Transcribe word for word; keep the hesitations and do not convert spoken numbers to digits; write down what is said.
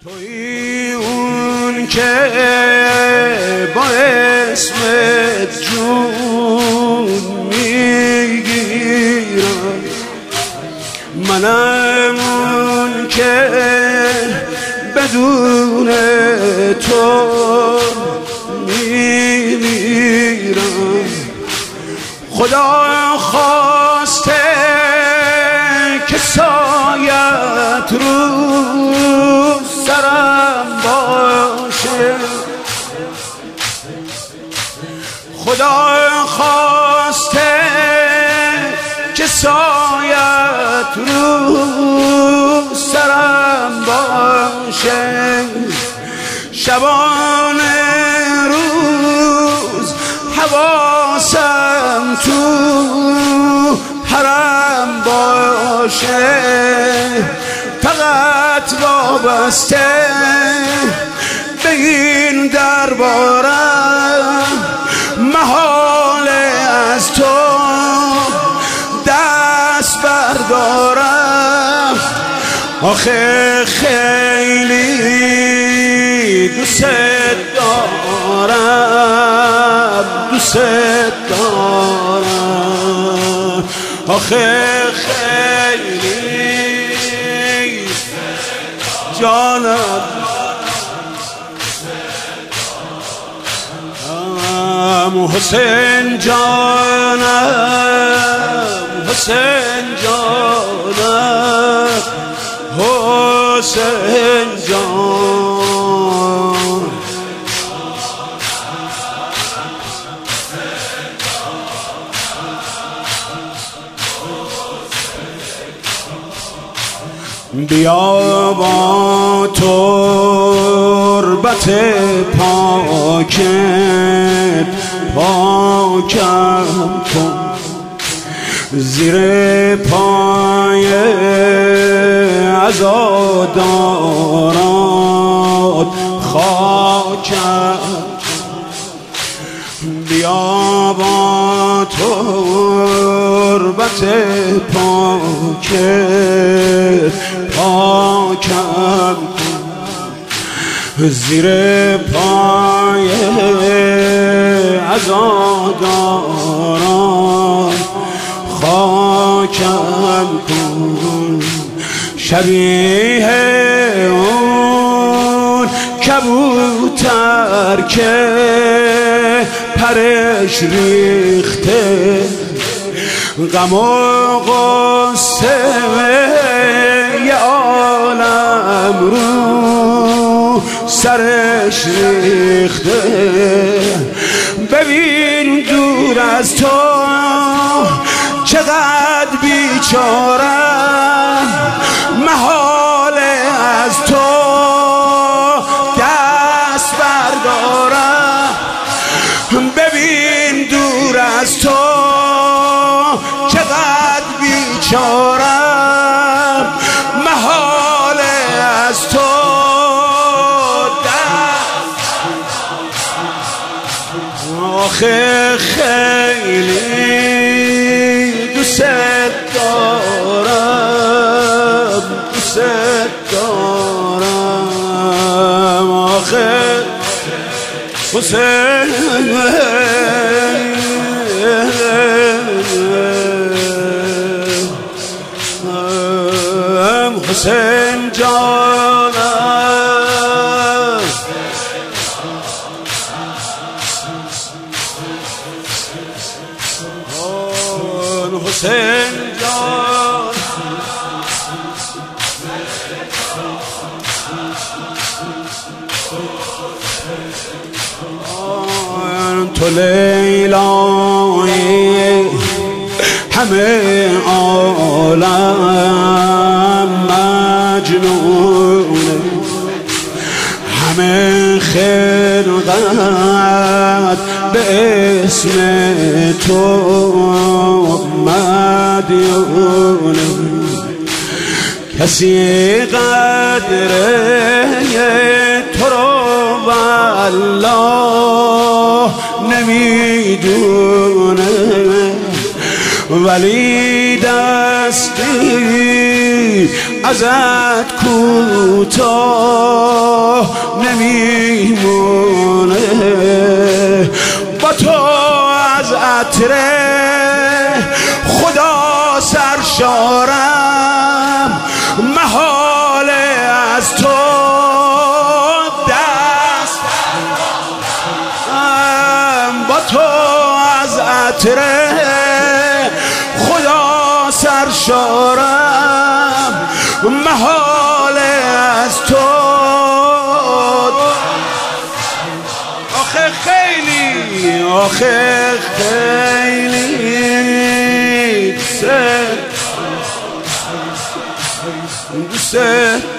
توی اون که با اسمت جون میگیرم، منم اون که بدون تو میمیرم. خدا خواسته که سایت رو سرم باشه، خدا خواسته که سایت رو سرم باشه. شبانه روز حواسم تو حرم باشه، فقط وابسته به این دربارم، محال از تو دست بردارم. آخه خیلی دوست دارم، دوست دارم. آخه خیلی جانم، حسین جانم، حسین جانم، حسین جان. بیا با تربت پاکت پاکم کن، زیر پای عزادارات خاکم. بیا با تربت پاکت پاکم کن، زیر پای عزاداران خاکم کن. شبیه اون کبوتر که پرش ریخته، غم و غصه یه عالم رو سرش ریخته. ببین دور از تو چقدر بیچارم، محال از تو دست بردارم. ببین دور از تو چقدر بیچارم، محال از تو دست. آخه خیلی دوست دارم، دوست دارم. آخه حسین حسین جانم، حسین جان. تو لیلای همه عالم مجنونه، همه خلقت به اسم تو مدیونه. کسی قدره تو رو والله نمیدونه، ولی دستی ازت کوتاه محال از تو دست با تو از عطر خدا سرشارم محال از تو آخه خیلی آخه خیلی دوست